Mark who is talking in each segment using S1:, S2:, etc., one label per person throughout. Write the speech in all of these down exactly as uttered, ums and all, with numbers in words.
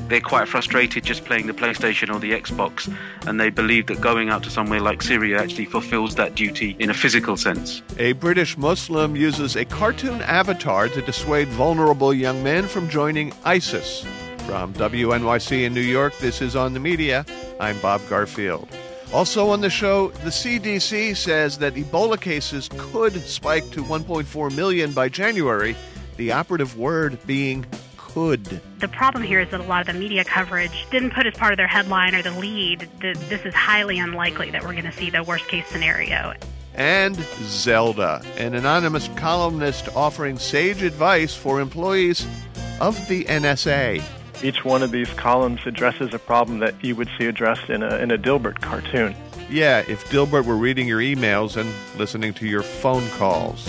S1: they're quite frustrated just playing the PlayStation or the Xbox, and they believe that going out to somewhere like Syria actually fulfills that duty in a physical sense.
S2: A British Muslim uses a cartoon avatar to dissuade vulnerable young men from joining ISIS. From W N Y C in New York, this is On the Media. I'm Bob Garfield. Also on the show, the C D C says that Ebola cases could spike to one point four million by January, the operative word being could.
S3: The problem here is that a lot of the media coverage didn't put as part of their headline or the lead that this is highly unlikely that we're going to see the worst-case scenario.
S2: And Zelda, an anonymous columnist offering sage advice for employees of the N S A.
S4: Each one of these columns addresses a problem that you would see addressed in a in a Dilbert cartoon.
S2: Yeah, if Dilbert were reading your emails and listening to your phone calls.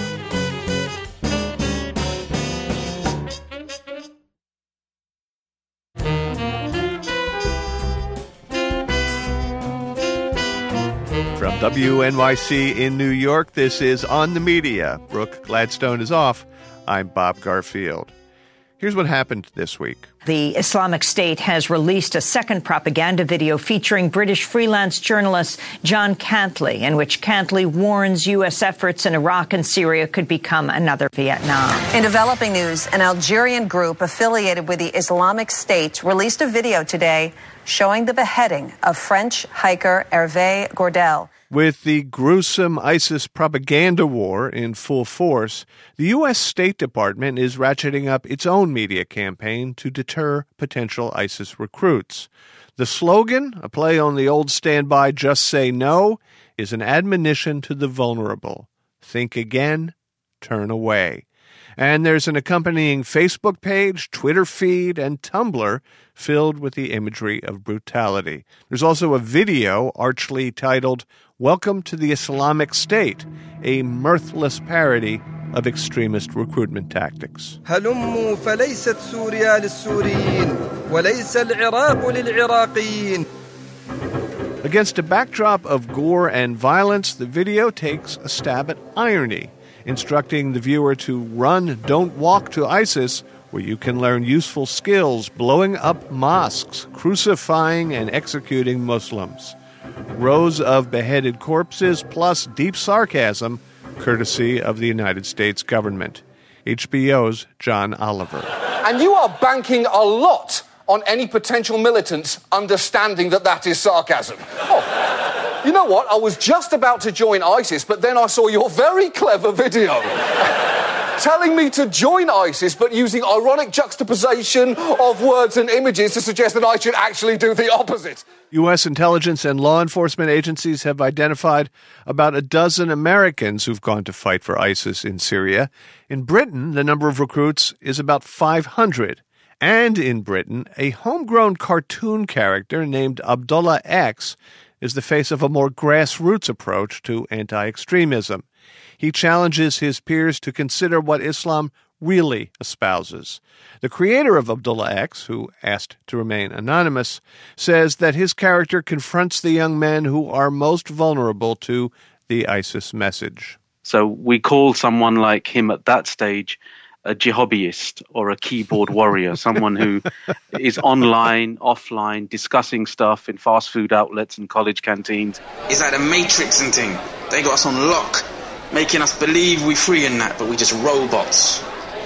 S2: From W N Y C in New York, this is On the Media. Brooke Gladstone is off. I'm Bob Garfield. Here's what happened this week.
S5: The Islamic State has released a second propaganda video featuring British freelance journalist John Cantley, in which Cantley warns U S efforts in Iraq and Syria could become another Vietnam.
S6: In developing news, an Algerian group affiliated with the Islamic State released a video today showing the beheading of French hiker Hervé Gordel.
S2: With the gruesome ISIS propaganda war in full force, the U S State Department is ratcheting up its own media campaign to deter potential ISIS recruits. The slogan, a play on the old standby "Just Say No," is an admonition to the vulnerable. Think again, turn away. And there's an accompanying Facebook page, Twitter feed, and Tumblr filled with the imagery of brutality. There's also a video archly titled "Welcome to the Islamic State," a mirthless parody of extremist recruitment tactics.
S7: هلموا فليست سوريا للسوريين وليس العراق للعراقيين.
S2: Against a backdrop of gore and violence, the video takes a stab at irony, instructing the viewer to run, don't walk to ISIS, where you can learn useful skills blowing up mosques, crucifying and executing Muslims. Rows of beheaded corpses plus deep sarcasm, courtesy of the United States government. H B O's John Oliver.
S8: And you are banking a lot on any potential militants understanding that that is sarcasm. Oh, you know what? I was just about to join ISIS, but then I saw your very clever video telling me to join ISIS, but using ironic juxtaposition of words and images to suggest that I should actually do the opposite.
S2: U S intelligence and law enforcement agencies have identified about a dozen Americans who've gone to fight for ISIS in Syria. In Britain, the number of recruits is about five hundred. And in Britain, a homegrown cartoon character named Abdullah X is the face of a more grassroots approach to anti-extremism. He challenges his peers to consider what Islam really espouses. The creator of Abdullah X, who asked to remain anonymous, says that his character confronts the young men who are most vulnerable to the ISIS message.
S1: So we call someone like him at that stage a jihadist or a keyboard warrior, someone who is online, offline, discussing stuff in fast food outlets and college canteens.
S9: It's like the Matrix and thing. They got us on lock, making us believe we're free in that, but we're just robots.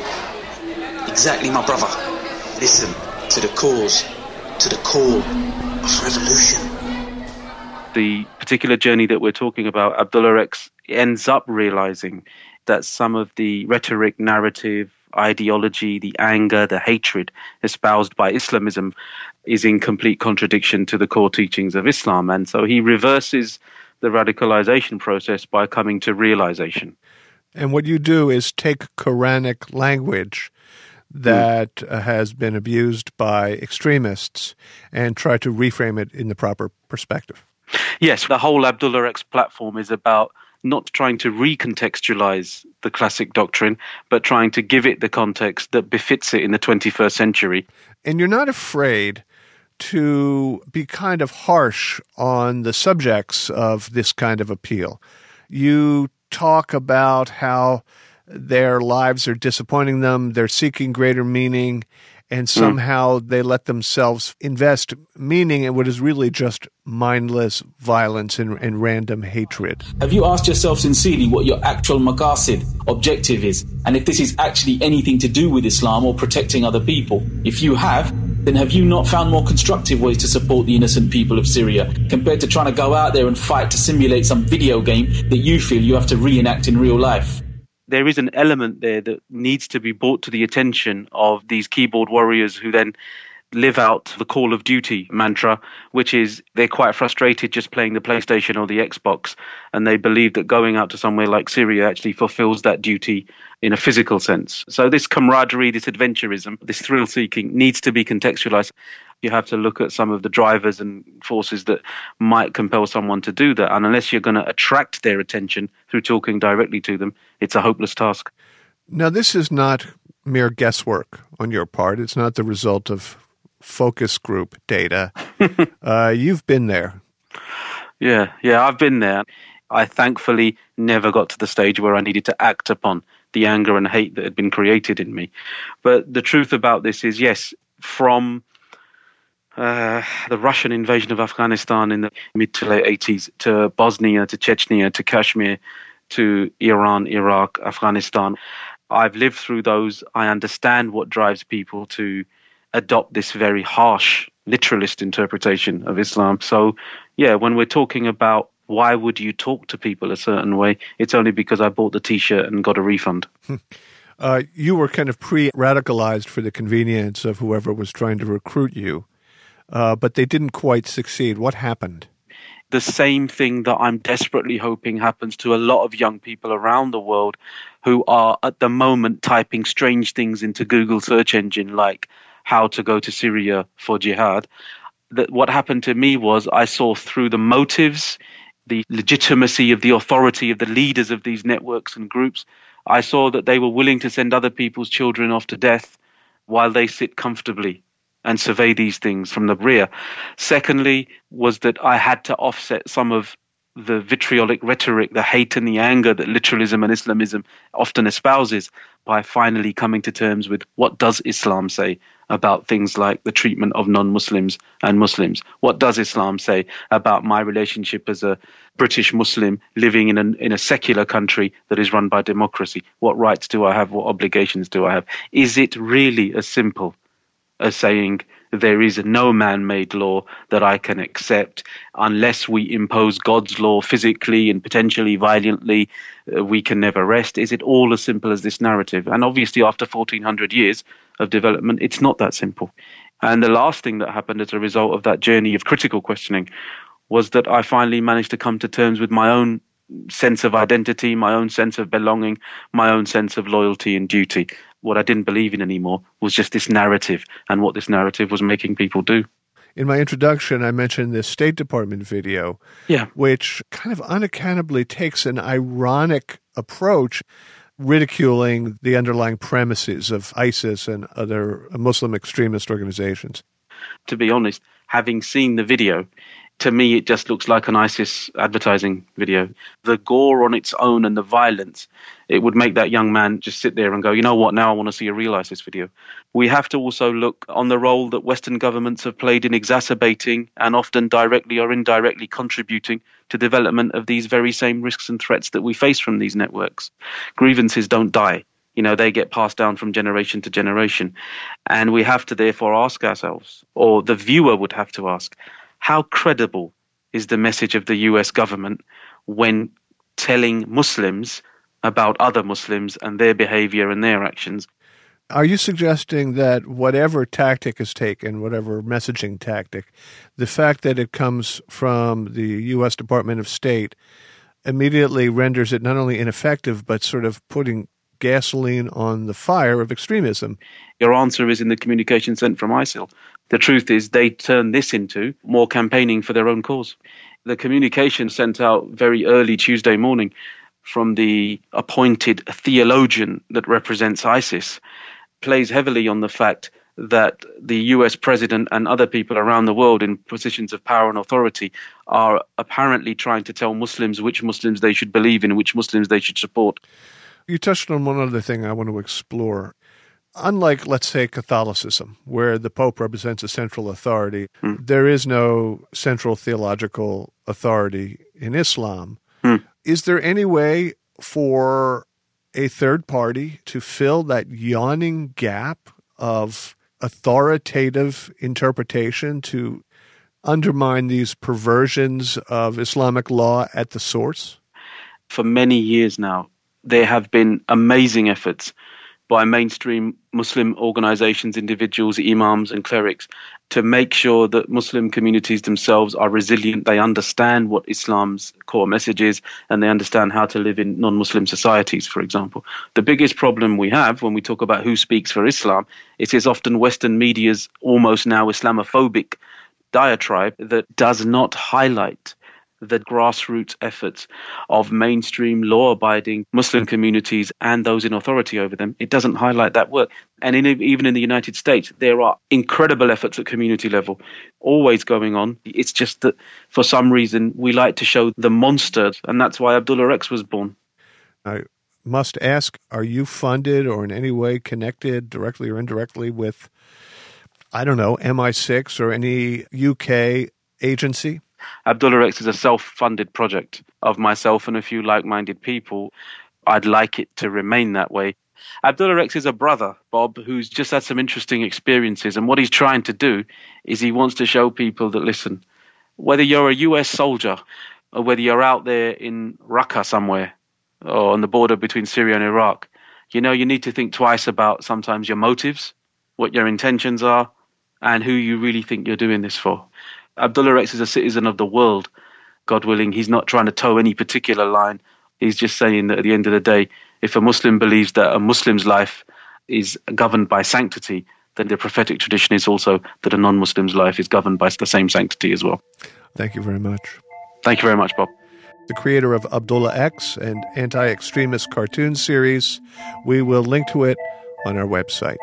S9: Exactly, my brother. Listen to the cause, to the call of revolution.
S1: The particular journey that we're talking about, Abdullah X ends up realizing that some of the rhetoric, narrative, ideology, the anger, the hatred espoused by Islamism is in complete contradiction to the core teachings of Islam. And so he reverses the radicalization process by coming to realization.
S2: And what you do is take Quranic language that mm. uh, has been abused by extremists and try to reframe it in the proper perspective.
S1: Yes, the whole Abdullah X platform is about not trying to recontextualize the classic doctrine, but trying to give it the context that befits it in the twenty-first century.
S2: And you're not afraid to be kind of harsh on the subjects of this kind of appeal. You talk about how their lives are disappointing them, they're seeking greater meaning, and somehow mm. they let themselves invest meaning in what is really just mindless violence and, and random hatred.
S10: Have you asked yourself sincerely what your actual maqasid, objective is, and if this is actually anything to do with Islam or protecting other people? If you have, then have you not found more constructive ways to support the innocent people of Syria compared to trying to go out there and fight to simulate some video game that you feel you have to reenact in real life?
S1: There is an element there that needs to be brought to the attention of these keyboard warriors who then live out the Call of Duty mantra, which is they're quite frustrated just playing the PlayStation or the Xbox, and they believe that going out to somewhere like Syria actually fulfills that duty in a physical sense. So this camaraderie, this adventurism, this thrill-seeking needs to be contextualized. You have to look at some of the drivers and forces that might compel someone to do that. And unless you're going to attract their attention through talking directly to them, it's a hopeless task.
S2: Now, this is not mere guesswork on your part. It's not the result of focus group data. uh, you've been there.
S1: Yeah, yeah, I've been there. I thankfully never got to the stage where I needed to act upon the anger and hate that had been created in me. But the truth about this is, yes, from uh, the Russian invasion of Afghanistan in the mid to late eighties, to Bosnia, to Chechnya, to Kashmir, to Iran, Iraq, Afghanistan, I've lived through those. I understand what drives people to adopt this very harsh, literalist interpretation of Islam. So, yeah, when we're talking about why would you talk to people a certain way, it's only because I bought the T-shirt and got a refund.
S2: uh, you were kind of pre-radicalized for the convenience of whoever was trying to recruit you, uh, but they didn't quite succeed. What happened?
S1: The same thing that I'm desperately hoping happens to a lot of young people around the world who are at the moment typing strange things into Google search engine like how to go to Syria for jihad. That what happened to me was I saw through the motives, the legitimacy of the authority of the leaders of these networks and groups. I saw that they were willing to send other people's children off to death while they sit comfortably and survey these things from the rear. Secondly, was that I had to offset some of the vitriolic rhetoric, the hate and the anger that literalism and Islamism often espouses by finally coming to terms with what does Islam say about things like the treatment of non-Muslims and Muslims? What does Islam say about my relationship as a British Muslim living in, an, in a secular country that is run by democracy? What rights do I have? What obligations do I have? Is it really as simple as saying there is no man-made law that I can accept unless we impose God's law physically and potentially violently, uh, we can never rest? Is it all as simple as this narrative? And obviously after fourteen hundred years of development, it's not that simple. And the last thing that happened as a result of that journey of critical questioning was that I finally managed to come to terms with my own sense of identity, my own sense of belonging, my own sense of loyalty and duty. What I didn't believe in anymore was just this narrative and what this narrative was making people do.
S2: In my introduction, I mentioned this State Department video,
S1: yeah.
S2: which kind of unaccountably takes an ironic approach, ridiculing the underlying premises of ISIS and other Muslim extremist organizations.
S1: To be honest, having seen the video, to me, it just looks like an ISIS advertising video. The gore on its own and the violence, it would make that young man just sit there and go, you know what, now I want to see a real ISIS video. We have to also look on the role that Western governments have played in exacerbating and often directly or indirectly contributing to development of these very same risks and threats that we face from these networks. Grievances don't die. You know, they get passed down from generation to generation. And we have to therefore ask ourselves, or the viewer would have to ask, how credible is the message of the U S government when telling Muslims about other Muslims and their behavior and their actions?
S2: Are you suggesting that whatever tactic is taken, whatever messaging tactic, the fact that it comes from the U S Department of State immediately renders it not only ineffective, but sort of putting gasoline on the fire of extremism?
S1: Your answer is in the communication sent from ISIL. The truth is they turn this into more campaigning for their own cause. The communication sent out very early Tuesday morning from the appointed theologian that represents ISIS plays heavily on the fact that the U S president and other people around the world in positions of power and authority are apparently trying to tell Muslims which Muslims they should believe in, which Muslims they should support.
S2: You touched on one other thing I want to explore. unlike, let's say, Catholicism, where the Pope represents a central authority, mm. there is no central theological authority in Islam. Mm. Is there any way for a third party to fill that yawning gap of authoritative interpretation to undermine these perversions of Islamic law at the source?
S1: For many years now, there have been amazing efforts by mainstream Muslim organizations, individuals, imams and clerics to make sure that Muslim communities themselves are resilient. They understand what Islam's core message is and they understand how to live in non-Muslim societies, for example. The biggest problem we have when we talk about who speaks for Islam, it is often Western media's almost now Islamophobic diatribe that does not highlight the grassroots efforts of mainstream law-abiding Muslim communities and those in authority over them. It doesn't highlight that work. And in, even in the United States, there are incredible efforts at community level always going on. It's just that for some reason we like to show the monster, and that's why Abdullah X was born.
S2: I must ask, are you funded or in any way connected directly or indirectly with, I don't know, M I six or any U K agency?
S1: Abdullah X is a self-funded project of myself and a few like-minded people. I'd like it to remain that way. Abdullah X is a brother, Bob, who's just had some interesting experiences. And what he's trying to do is he wants to show people that, listen, whether you're a U S soldier or whether you're out there in Raqqa somewhere or on the border between Syria and Iraq, you know, you need to think twice about sometimes your motives, what your intentions are, and who you really think you're doing this for. Abdullah X is a citizen of the world. God willing, he's not trying to toe any particular line. He's just saying that at the end of the day, if a Muslim believes that a Muslim's life is governed by sanctity, then the prophetic tradition is also that a non-Muslim's life is governed by the same sanctity as well.
S2: Thank you very much.
S1: Thank you very much, Bob.
S2: The creator of Abdullah X and anti-extremist cartoon series. We will link to it on our website.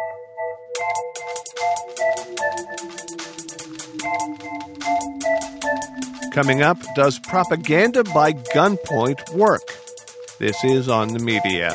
S2: Coming up, does propaganda by gunpoint work? This is On the Media.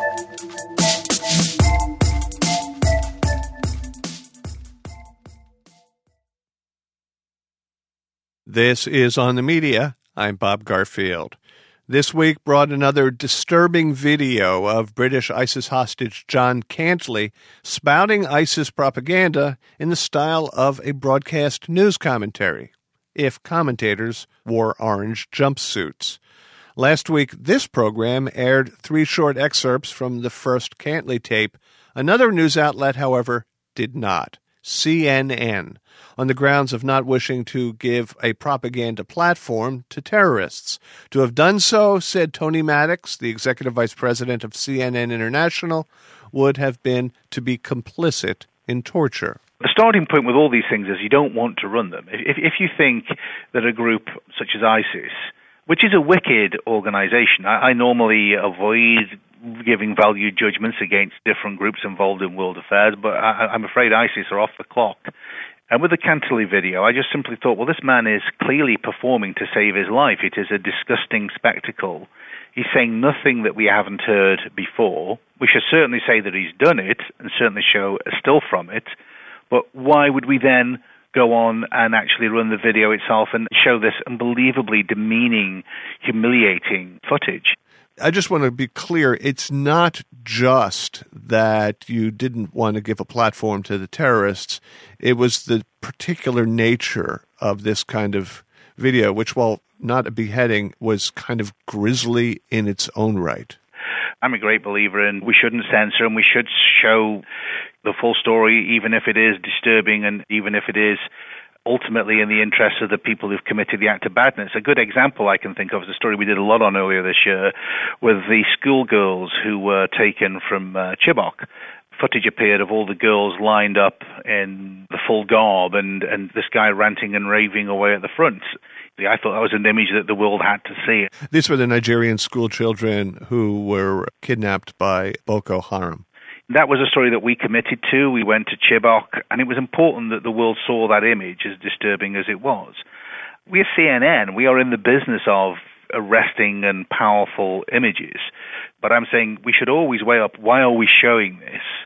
S2: This is On the Media. I'm Bob Garfield. This week brought another disturbing video of British ISIS hostage John Cantley spouting ISIS propaganda in the style of a broadcast news commentary, if commentators wore orange jumpsuits. Last week, this program aired three short excerpts from the first Cantley tape. Another news outlet, however, did not. C N N, on the grounds of not wishing to give a propaganda platform to terrorists. To have done so, said Tony Maddox, the executive vice president of C N N International, would have been to be complicit in torture.
S11: The starting point with all these things is you don't want to run them. If, if you think that a group such as ISIS, which is a wicked organization, I, I normally avoid giving value judgments against different groups involved in world affairs, but I, I'm afraid ISIS are off the clock. And with the Cantley video, I just simply thought, well, this man is clearly performing to save his life. It is a disgusting spectacle. He's saying nothing that we haven't heard before. We should certainly say that he's done it and certainly show a still from it. But why would we then go on and actually run the video itself and show this unbelievably demeaning, humiliating footage?
S2: I just want to be clear, it's not just that you didn't want to give a platform to the terrorists. It was the particular nature of this kind of video, which, while not a beheading, was kind of grisly in its own right.
S11: I'm a great believer in we shouldn't censor and we should show the full story, even if it is disturbing and even if it is ultimately in the interests of the people who've committed the act of badness. A good example I can think of is a story we did a lot on earlier this year with the schoolgirls who were taken from uh, Chibok. Footage appeared of all the girls lined up in the full garb and, and this guy ranting and raving away at the front. I thought that was an image that the world had to see.
S2: These were the Nigerian school children who were kidnapped by Boko Haram.
S11: That was a story that we committed to. We went to Chibok, and it was important that the world saw that image, as disturbing as it was. We are C N N. We are in the business of arresting and powerful images. But I'm saying we should always weigh up, why are we showing this?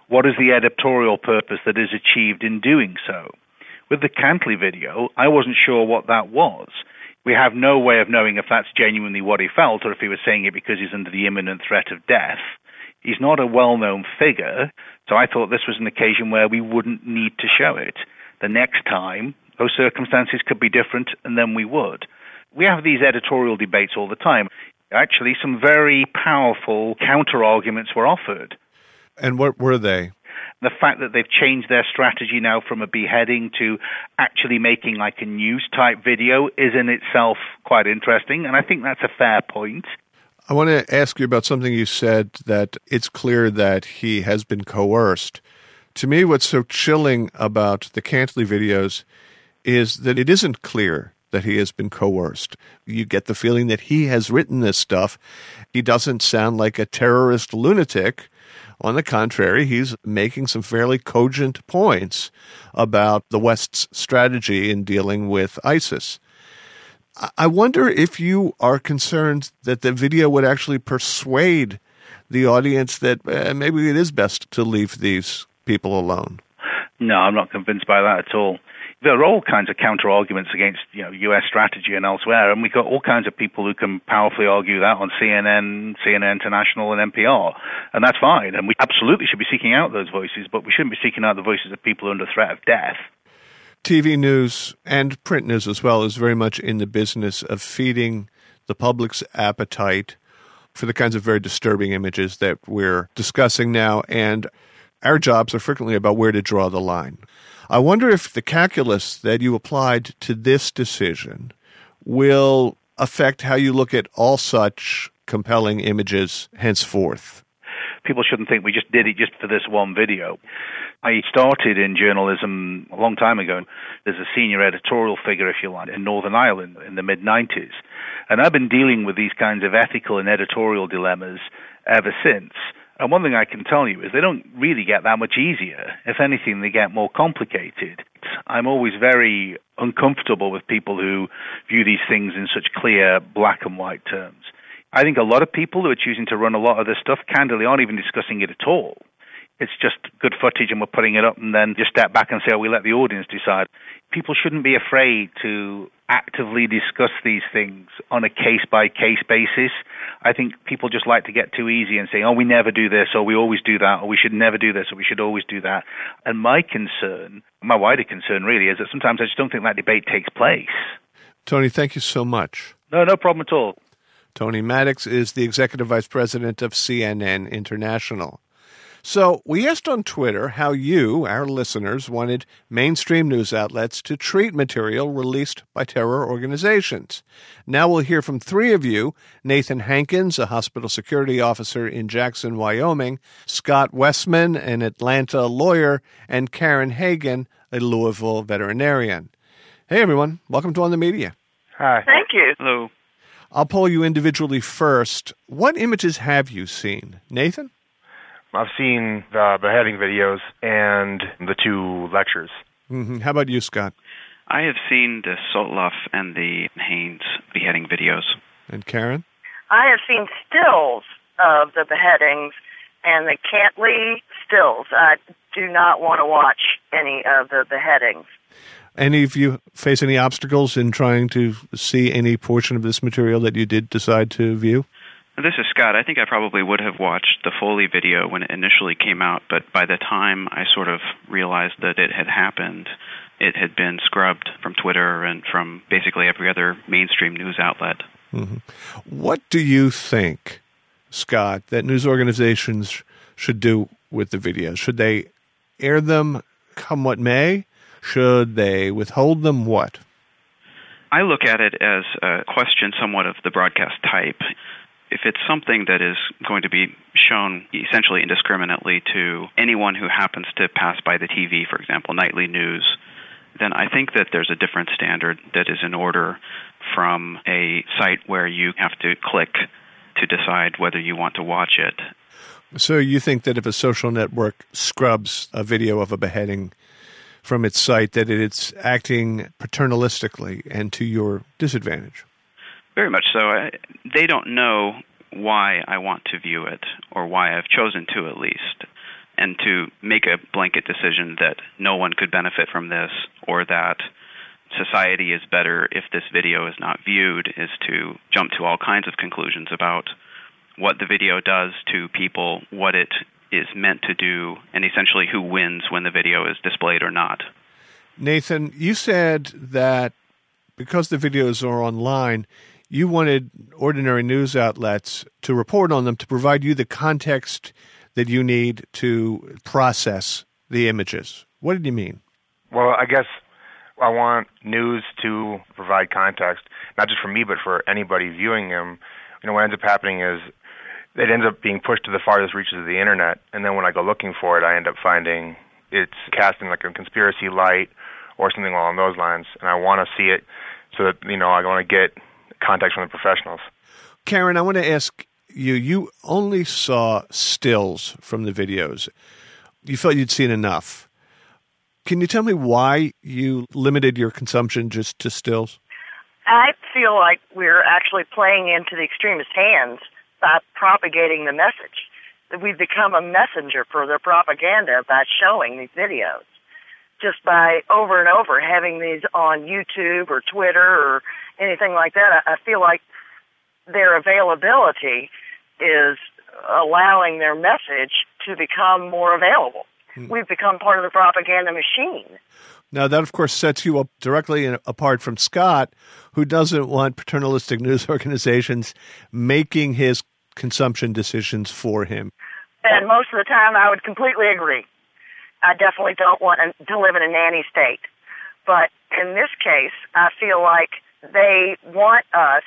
S11: what is the editorial purpose that is achieved in doing so? With the Cantley video, I wasn't sure what that was. We have no way of knowing if that's genuinely what he felt or if he was saying it because he's under the imminent threat of death. He's not a well-known figure, so I thought this was an occasion where we wouldn't need to show it. The next time, those circumstances could be different, and then we would. We have these editorial debates all the time. Actually, some very powerful counter-arguments were offered.
S2: And what were they?
S11: The fact that they've changed their strategy now from a beheading to actually making like a news-type video is in itself quite interesting, and I think that's a fair point.
S2: I want to ask you about something you said, that it's clear that he has been coerced. To me, what's so chilling about the Cantley videos is that it isn't clear that he has been coerced. You get the feeling that he has written this stuff. He doesn't sound like a terrorist lunatic. On the contrary, he's making some fairly cogent points about the West's strategy in dealing with ISIS. I wonder if you are concerned that the video would actually persuade the audience that uh, maybe it is best to leave these people alone.
S11: No, I'm not convinced by that at all. There are all kinds of counter-arguments against, you know, U S strategy and elsewhere, and we've got all kinds of people who can powerfully argue that on C N N, C N N International, and N P R, and that's fine, and we absolutely should be seeking out those voices, but we shouldn't be seeking out the voices of people under threat of death.
S2: T V news and print news as well is very much in the business of feeding the public's appetite for the kinds of very disturbing images that we're discussing now, and our jobs are frequently about where to draw the line. I wonder if the calculus that you applied to this decision will affect how you look at all such compelling images henceforth.
S11: People shouldn't think we just did it just for this one video. I started in journalism a long time ago. There's a senior editorial figure, if you like, in Northern Ireland in the mid nineties. And I've been dealing with these kinds of ethical and editorial dilemmas ever since. And one thing I can tell you is they don't really get that much easier. If anything, they get more complicated. I'm always very uncomfortable with people who view these things in such clear black and white terms. I think a lot of people who are choosing to run a lot of this stuff candidly aren't even discussing it at all. It's just good footage and we're putting it up and then just step back and say, oh, we let the audience decide. People shouldn't be afraid to actively discuss these things on a case-by-case basis. I think people just like to get too easy and say, oh, we never do this, or we always do that, or we should never do this, or we should always do that. And my concern, my wider concern really, is that sometimes I just don't think that debate takes place.
S2: Tony, thank you so much.
S11: No, no problem at all.
S2: Tony Maddox is the Executive Vice President of C N N International. So we asked on Twitter how you, our listeners, wanted mainstream news outlets to treat material released by terror organizations. Now we'll hear from three of you: Nathan Hankins, a hospital security officer in Jackson, Wyoming; Scott Westman, an Atlanta lawyer; and Karen Hagan, a Louisville veterinarian. Hey, everyone. Welcome to On the Media.
S12: Hi. Thank you.
S1: Hello.
S2: I'll poll you individually first. What images have you seen? Nathan?
S12: I've seen the beheading videos and the two lectures.
S2: Mm-hmm. How about you, Scott?
S13: I have seen the Sotloff and the Haynes beheading videos.
S2: And Karen?
S14: I have seen stills of the beheadings and the Cantley stills. I do not want to watch any of the beheadings.
S2: Any of you face any obstacles in trying to see any portion of this material that you did decide to view?
S13: This is Scott. I think I probably would have watched the Foley video when it initially came out, but by the time I sort of realized that it had happened, it had been scrubbed from Twitter and from basically every other mainstream news outlet.
S2: Mm-hmm. What do you think, Scott, that news organizations should do with the videos? Should they air them come what may? Should they withhold them? What?
S13: I look at it as a question somewhat of the broadcast type. If it's something that is going to be shown essentially indiscriminately to anyone who happens to pass by the T V, for example, nightly news, then I think that there's a different standard that is in order from a site where you have to click to decide whether you want to watch it.
S2: So you think that if a social network scrubs a video of a beheading from its site, that it's acting paternalistically and to your disadvantage?
S13: Very much so. I, they don't know why I want to view it, or why I've chosen to at least. And to make a blanket decision that no one could benefit from this or that society is better if this video is not viewed is to jump to all kinds of conclusions about what the video does to people, what it is meant to do, and essentially who wins when the video is displayed or not.
S2: Nathan, you said that because the videos are online, you wanted ordinary news outlets to report on them to provide you the context that you need to process the images. What did you mean?
S12: Well, I guess I want news to provide context, not just for me, but for anybody viewing them. You know, what ends up happening is it ends up being pushed to the farthest reaches of the internet, and then when I go looking for it, I end up finding it's cast in like a conspiracy light or something along those lines, and I want to see it so that, you know, I want to get context from the professionals.
S2: Karen, I want to ask you, you only saw stills from the videos. You felt you'd seen enough. Can you tell me why you limited your consumption just to stills?
S14: I feel like we're actually playing into the extremist hands by propagating the message. That we've become a messenger for their propaganda by showing these videos. Just by over and over having these on YouTube or Twitter or anything like that, I feel like their availability is allowing their message to become more available. Hmm. We've become part of the propaganda machine.
S2: Now, that, of course, sets you up directly in, apart from Scott, who doesn't want paternalistic news organizations making his consumption decisions for him.
S14: And most of the time, I would completely agree. I definitely don't want to live in a nanny state. But in this case, I feel like they want us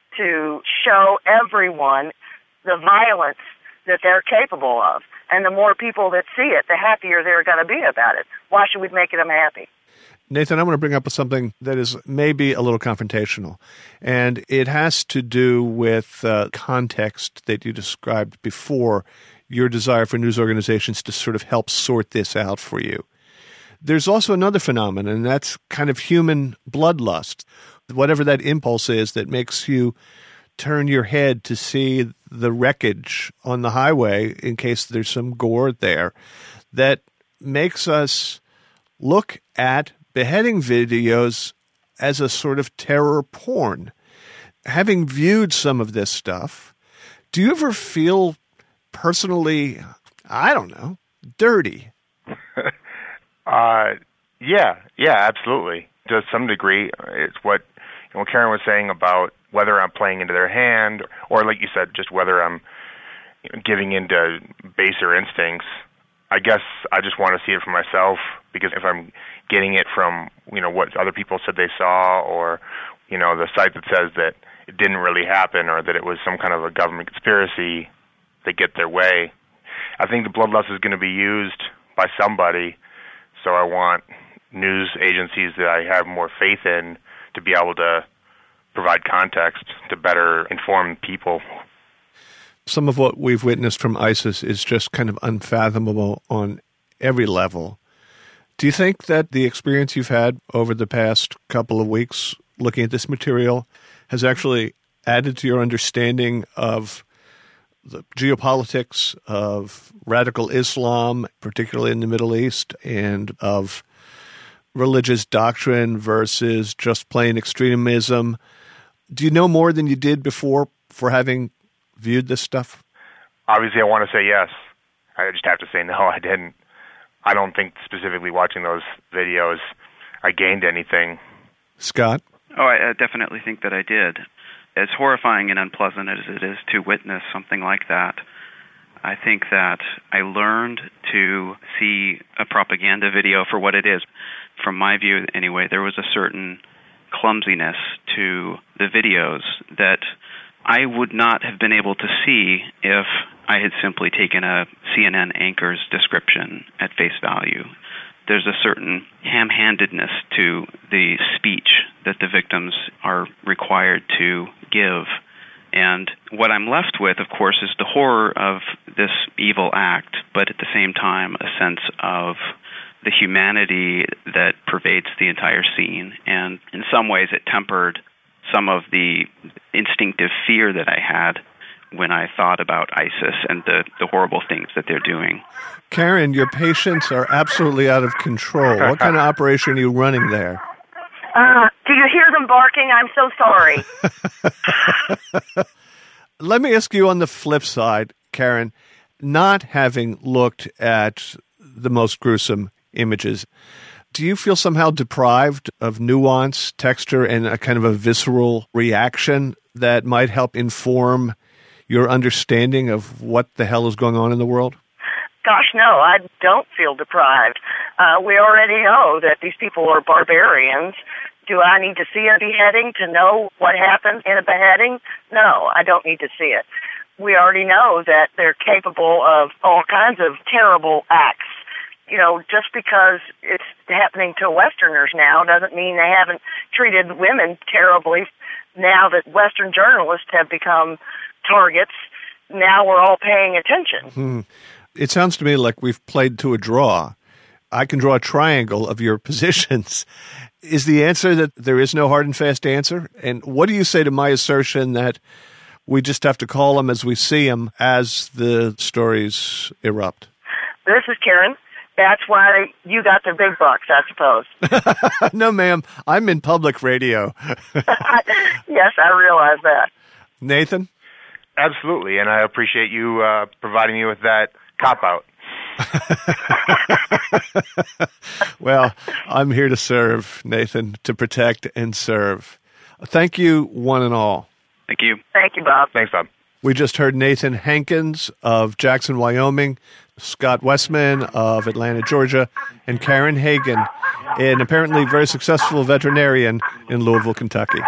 S14: to show everyone the violence that they're capable of. And the more people that see it, the happier they're going to be about it. Why should we make them happy?
S2: Nathan, I want to bring up something that is maybe a little confrontational, and it has to do with uh, context that you described before, your desire for news organizations to sort of help sort this out for you. There's also another phenomenon, and that's kind of human bloodlust, whatever that impulse is that makes you turn your head to see the wreckage on the highway in case there's some gore there, that makes us look at beheading videos as a sort of terror porn. Having viewed some of this stuff, do you ever feel personally, I don't know, dirty?
S12: uh, yeah, yeah, absolutely. To some degree, it's what, you know, what Karen was saying about whether I'm playing into their hand, or like you said, just whether I'm, you know, giving into baser instincts. I guess I just want to see it for myself, because if I'm getting it from, you know, what other people said they saw, or, you know, the site that says that it didn't really happen, or that it was some kind of a government conspiracy, they get their way. I think the bloodlust is going to be used by somebody, so I want news agencies that I have more faith in to be able to provide context to better inform people.
S2: Some of what we've witnessed from ISIS is just kind of unfathomable on every level. Do you think that the experience you've had over the past couple of weeks looking at this material has actually added to your understanding of the geopolitics of radical Islam, particularly in the Middle East, and of religious doctrine versus just plain extremism? Do you know more than you did before for having viewed this stuff?
S12: Obviously, I want to say yes. I just have to say no, I didn't. I don't think specifically watching those videos I gained anything.
S2: Scott?
S13: Oh, I definitely think that I did. As horrifying and unpleasant as it is to witness something like that, I think that I learned to see a propaganda video for what it is. From my view, anyway, there was a certain clumsiness to the videos that I would not have been able to see if I had simply taken a C N N anchor's description at face value. There's a certain ham-handedness to the speech that the victims are required to give. And what I'm left with, of course, is the horror of this evil act, but at the same time a sense of the humanity that pervades the entire scene. And in some ways it tempered some of the instinctive fear that I had when I thought about ISIS and the, the horrible things that they're doing.
S2: Karen, your patients are absolutely out of control. What kind of operation are you running there?
S14: Uh, do you hear them barking? I'm so sorry.
S2: Let me ask you on the flip side, Karen, not having looked at the most gruesome images, do you feel somehow deprived of nuance, texture, and a kind of a visceral reaction that might help inform your understanding of what the hell is going on in the world?
S14: Gosh, no, I don't feel deprived. Uh, we already know that these people are barbarians. Do I need to see a beheading to know what happened in a beheading? No, I don't need to see it. We already know that they're capable of all kinds of terrible acts. You know, just because it's happening to Westerners now doesn't mean they haven't treated women terribly. Now that Western journalists have become targets, now we're all paying attention.
S2: Hmm. It sounds to me like we've played to a draw. I can draw a triangle of your positions. Is the answer that there is no hard and fast answer? And what do you say to my assertion that we just have to call them as we see them as the stories erupt?
S14: This is Karen. That's why you got the big bucks, I suppose.
S2: No, ma'am. I'm in public radio.
S14: Yes, I realize that.
S2: Nathan?
S12: Absolutely, and I appreciate you uh, providing me with that cop-out.
S2: Well, I'm here to serve, Nathan, to protect and serve. Thank you, one and all.
S13: Thank you.
S14: Thank you, Bob.
S12: Thanks, Bob.
S2: We just heard Nathan Hankins of Jackson, Wyoming, Scott Westman of Atlanta, Georgia, and Karen Hagan, an apparently very successful veterinarian in Louisville, Kentucky.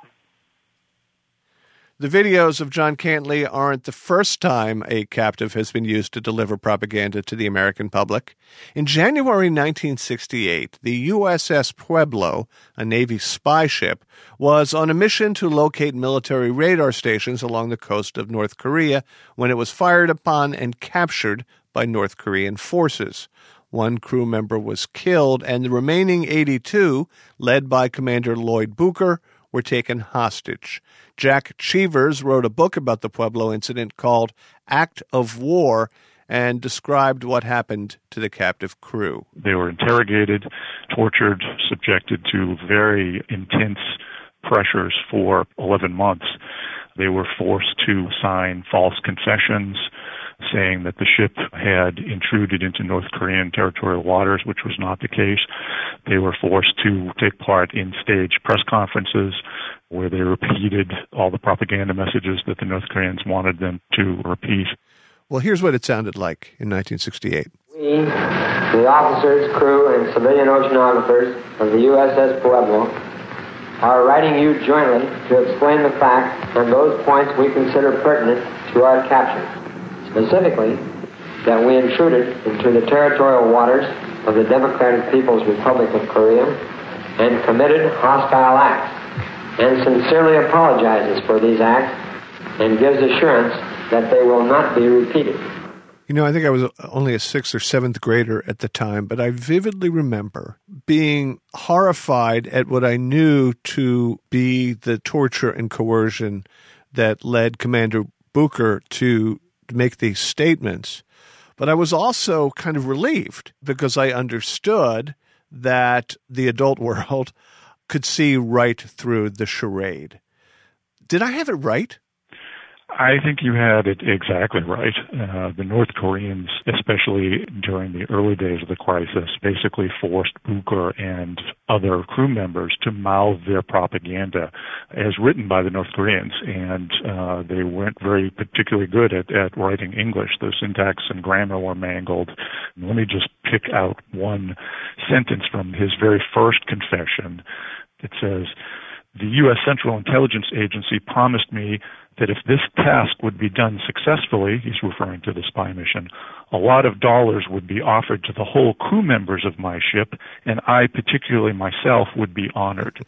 S2: The videos of John Cantley aren't the first time a captive has been used to deliver propaganda to the American public. In January nineteen sixty-eight, the U S S Pueblo, a Navy spy ship, was on a mission to locate military radar stations along the coast of North Korea when it was fired upon and captured by North Korean forces. One crew member was killed, and the remaining eighty-two, led by Commander Lloyd Bucher, were taken hostage. Jack Cheevers wrote a book about the Pueblo incident called Act of War and described what happened to the captive crew.
S15: They were interrogated, tortured, subjected to very intense pressures for eleven months. They were forced to sign false confessions saying that the ship had intruded into North Korean territorial waters, which was not the case. They were forced to take part in staged press conferences where they repeated all the propaganda messages that the North Koreans wanted them to repeat.
S2: Well, here's what it sounded like in nineteen sixty-eight.
S16: We, the officers, crew, and civilian oceanographers of the U S S Pueblo, are writing you jointly to explain the facts and those points we consider pertinent to our capture. Specifically, that we intruded into the territorial waters of the Democratic People's Republic of Korea and committed hostile acts, and sincerely apologizes for these acts and gives assurance that they will not be repeated.
S2: You know, I think I was only a sixth or seventh grader at the time, but I vividly remember being horrified at what I knew to be the torture and coercion that led Commander Bucher to make these statements. But I was also kind of relieved because I understood that the adult world could see right through the charade. Did I have it right?
S15: I think you had it exactly right. Uh, the North Koreans, especially during the early days of the crisis, basically forced Bucher and other crew members to mouth their propaganda as written by the North Koreans, and uh, they weren't very particularly good at, at writing English. The syntax and grammar were mangled. And let me just pick out one sentence from his very first confession. It says, "The U S Central Intelligence Agency promised me that if this task would be done successfully," he's referring to the spy mission, "a lot of dollars would be offered to the whole crew members of my ship, and I, particularly myself, would be honored."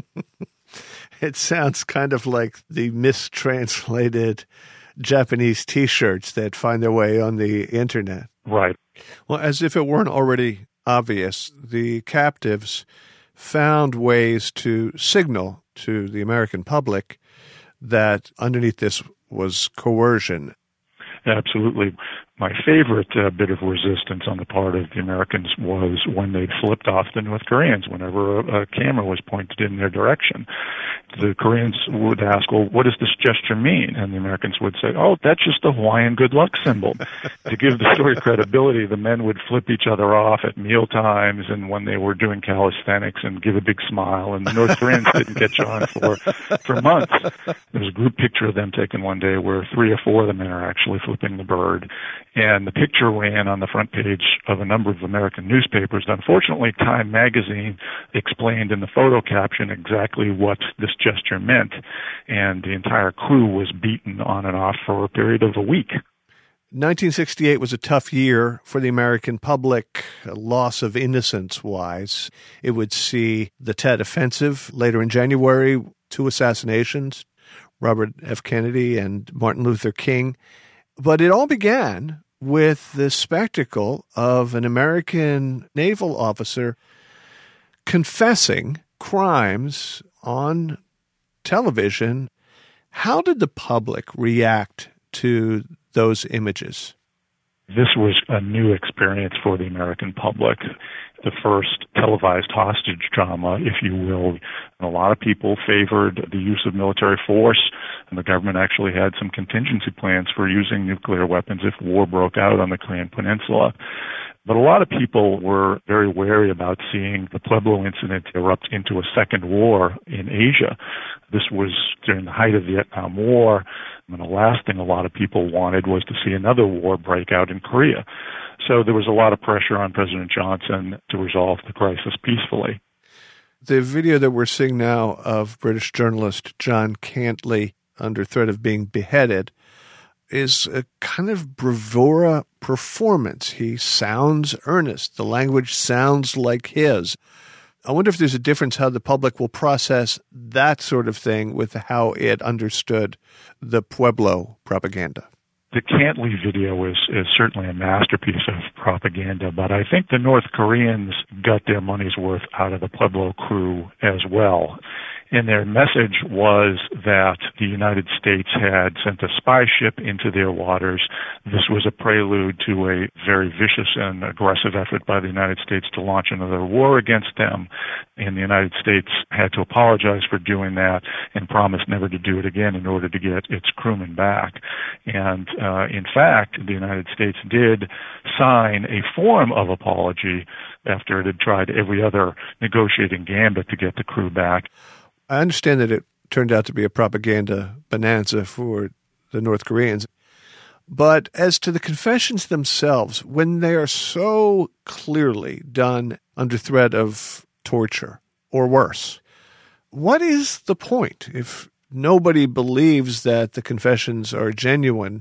S2: It sounds kind of like the mistranslated Japanese T-shirts that find their way on the internet.
S15: Right.
S2: Well, as if it weren't already obvious, the captives found ways to signal to the American public that underneath this was coercion.
S15: Absolutely. My favorite uh, bit of resistance on the part of the Americans was when they flipped off the North Koreans whenever a, a camera was pointed in their direction. The Koreans would ask, well, what does this gesture mean? And the Americans would say, oh, that's just a Hawaiian good luck symbol. To give the story credibility, the men would flip each other off at meal times and when they were doing calisthenics and give a big smile, and the North Koreans didn't catch on for, for months. There was a group picture of them taken one day where three or four of the men are actually flipping the bird. And the picture ran on the front page of a number of American newspapers. Unfortunately, Time magazine explained in the photo caption exactly what this gesture meant, and the entire crew was beaten on and off for a period of a week.
S2: nineteen sixty-eight was a tough year for the American public, a loss of innocence-wise. It would see the Tet Offensive later in January, two assassinations, Robert F. Kennedy and Martin Luther King. But it all began with the spectacle of an American naval officer confessing crimes on television. How did the public react to those images?
S15: This was a new experience for the American public, the first televised hostage drama, if you will. And a lot of people favored the use of military force, and the government actually had some contingency plans for using nuclear weapons if war broke out on the Korean Peninsula. But a lot of people were very wary about seeing the Pueblo incident erupt into a second war in Asia. This was during the height of the Vietnam War, and the last thing a lot of people wanted was to see another war break out in Korea. So there was a lot of pressure on President Johnson to resolve the crisis peacefully.
S2: The video that we're seeing now of British journalist John Cantley under threat of being beheaded is a kind of bravura performance. He sounds earnest. The language sounds like his. I wonder if there's a difference how the public will process that sort of thing with how it understood the Pueblo propaganda.
S15: The Cantley video is, is certainly a masterpiece of propaganda, but I think the North Koreans got their money's worth out of the Pueblo crew as well. And their message was that the United States had sent a spy ship into their waters. This was a prelude to a very vicious and aggressive effort by the United States to launch another war against them. And the United States had to apologize for doing that and promise never to do it again in order to get its crewmen back. And uh, in fact, the United States did sign a form of apology after it had tried every other negotiating gambit to get the crew back.
S2: I understand that it turned out to be a propaganda bonanza for the North Koreans. But as to the confessions themselves, when they are so clearly done under threat of torture or worse, what is the point? If nobody believes that the confessions are genuine,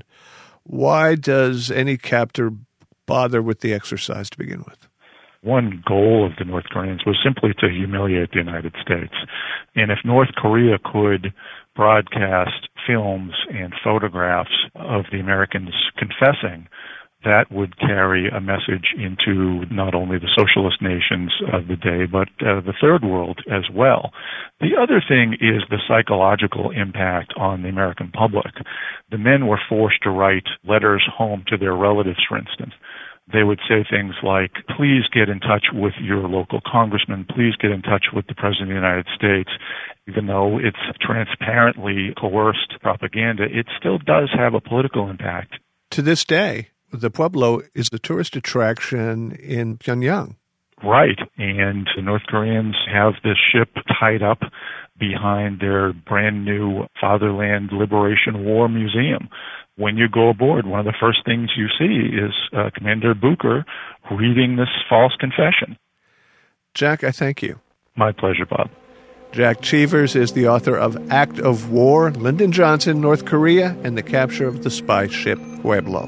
S2: why does any captor bother with the exercise to begin with?
S15: One goal of the North Koreans was simply to humiliate the United States. And if North Korea could broadcast films and photographs of the Americans confessing, that would carry a message into not only the socialist nations of the day, but uh, the third world as well. The other thing is the psychological impact on the American public. The men were forced to write letters home to their relatives, for instance. They would say things like, please get in touch with your local congressman, please get in touch with the President of the United States. Even though it's transparently coerced propaganda, it still does have a political impact.
S2: To this day, the Pueblo is the tourist attraction in Pyongyang.
S15: Right, and the North Koreans have this ship tied up behind their brand new Fatherland Liberation War Museum. When you go aboard, one of the first things you see is uh, Commander Bucher reading this false confession.
S2: Jack, I thank you.
S15: My pleasure, Bob.
S2: Jack Cheevers is the author of Act of War, Lyndon Johnson, North Korea, and the Capture of the Spy Ship Pueblo.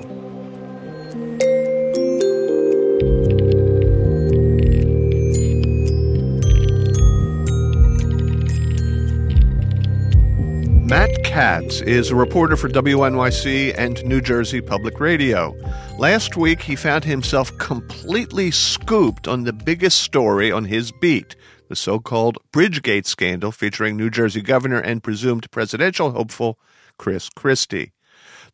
S2: Matt Katz is a reporter for W N Y C and New Jersey Public Radio. Last week, he found himself completely scooped on the biggest story on his beat, the so-called Bridgegate scandal featuring New Jersey Governor and presumed presidential hopeful Chris Christie.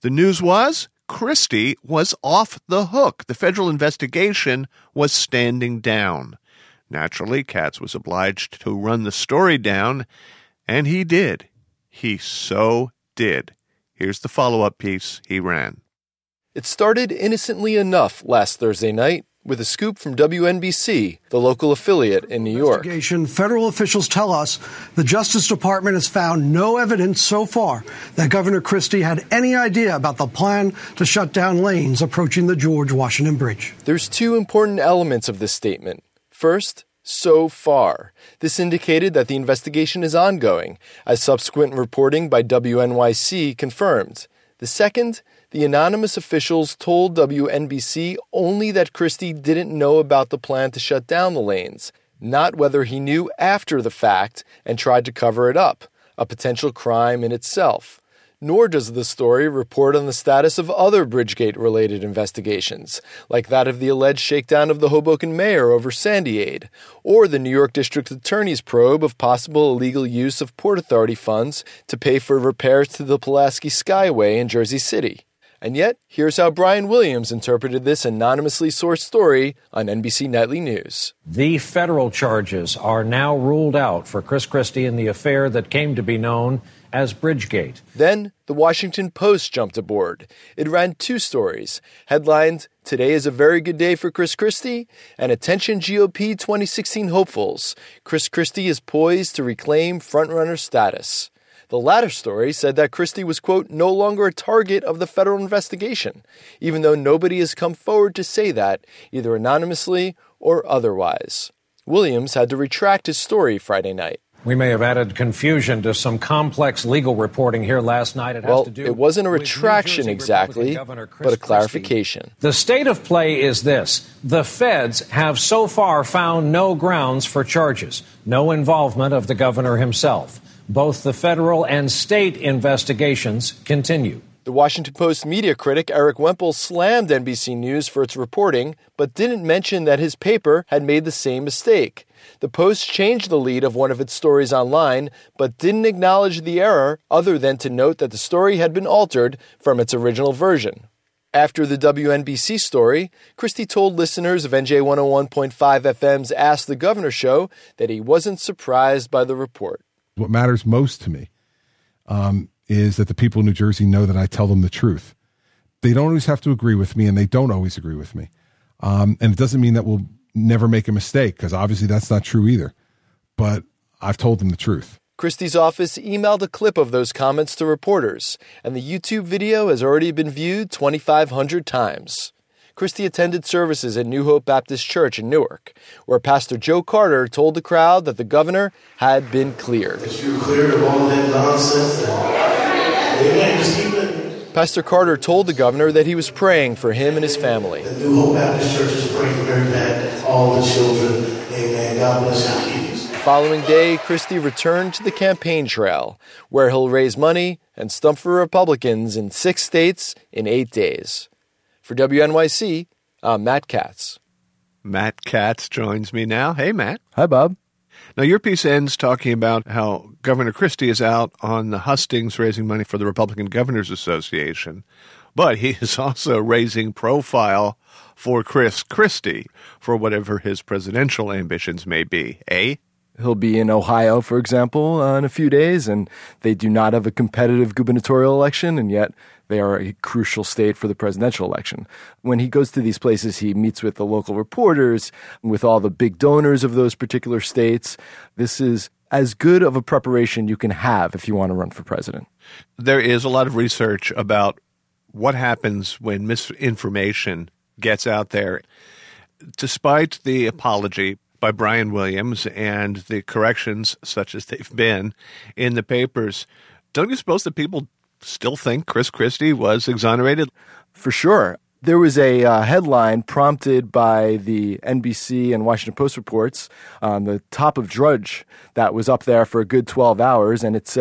S2: The news was Christie was off the hook. The federal investigation was standing down. Naturally, Katz was obliged to run the story down, and he did. He so did. Here's the follow-up piece he ran.
S17: It started innocently enough last Thursday night with a scoop from W N B C, the local affiliate in New York.
S18: Federal officials tell us the Justice Department has found no evidence so far that Governor Christie had any idea about the plan to shut down lanes approaching the George Washington Bridge.
S17: There's two important elements of this statement. First, so far. This indicated that the investigation is ongoing, as subsequent reporting by W N Y C confirmed. The second, the anonymous officials told W N B C only that Christie didn't know about the plan to shut down the lanes, not whether he knew after the fact and tried to cover it up, a potential crime in itself. Nor does the story report on the status of other Bridgegate-related investigations, like that of the alleged shakedown of the Hoboken mayor over Sandy Aid, or the New York District Attorney's probe of possible illegal use of Port Authority funds to pay for repairs to the Pulaski Skyway in Jersey City. And yet, here's how Brian Williams interpreted this anonymously sourced story on N B C Nightly News.
S19: The federal charges are now ruled out for Chris Christie in the affair that came to be known as Bridgegate.
S17: Then, the Washington Post jumped aboard. It ran two stories, headlined, "Today is a very good day for Chris Christie," and "Attention G O P twenty sixteen hopefuls. Chris Christie is poised to reclaim frontrunner status." The latter story said that Christie was, quote, no longer a target of the federal investigation, even though nobody has come forward to say that, either anonymously or otherwise. Williams had to retract his story Friday night.
S19: We may have added confusion to some complex legal reporting here last night. It has
S17: well,
S19: to do
S17: it wasn't a retraction exactly, but a clarification.
S19: Christie. The state of play is this. The feds have so far found no grounds for charges, no involvement of the governor himself. Both the federal and state investigations continue.
S17: The Washington Post media critic Eric Wemple slammed N B C News for its reporting, but didn't mention that his paper had made the same mistake. The Post changed the lead of one of its stories online, but didn't acknowledge the error other than to note that the story had been altered from its original version. After the W N B C story, Christie told listeners of N J one oh one point five F M's Ask the Governor show that he wasn't surprised by the report.
S20: What matters most to me um, is that the people in New Jersey know that I tell them the truth. They don't always have to agree with me, and they don't always agree with me. Um, and it doesn't mean that we'll never make a mistake, because obviously that's not true either. But I've told them the truth.
S17: Christie's office emailed a clip of those comments to reporters, and the YouTube video has already been viewed twenty-five hundred times. Christie attended services at New Hope Baptist Church in Newark, where Pastor Joe Carter told the crowd that the governor had been cleared.
S21: You're cleared of all that nonsense. Amen. Just keep it.
S17: Pastor Carter told the governor that he was praying for him and his family.
S21: The New Hope Baptist Church is praying for Mary Pat, all the children. Amen. God bless and keep us.
S17: The following day, Christie returned to the campaign trail, where he'll raise money and stump for Republicans in six states in eight days. For W N Y C, I'm Matt Katz.
S2: Matt Katz joins me now. Hey, Matt.
S17: Hi, Bob.
S2: Now, your piece ends talking about how Governor Christie is out on the hustings raising money for the Republican Governors Association, but he is also raising profile for Chris Christie for whatever his presidential ambitions may be, eh?
S17: He'll be in Ohio, for example, uh, in a few days, and they do not have a competitive gubernatorial election, and yet they are a crucial state for the presidential election. When he goes to these places, he meets with the local reporters, with all the big donors of those particular states. This is as good of a preparation you can have if you want to run for president.
S2: There is a lot of research about what happens when misinformation gets out there. Despite the apology by Brian Williams and the corrections, such as they've been in the papers, don't you suppose that people still think Chris Christie was exonerated?
S17: For sure. There was a uh, headline prompted by the N B C and Washington Post reports on the top of Drudge that was up there for a good twelve hours, and it said,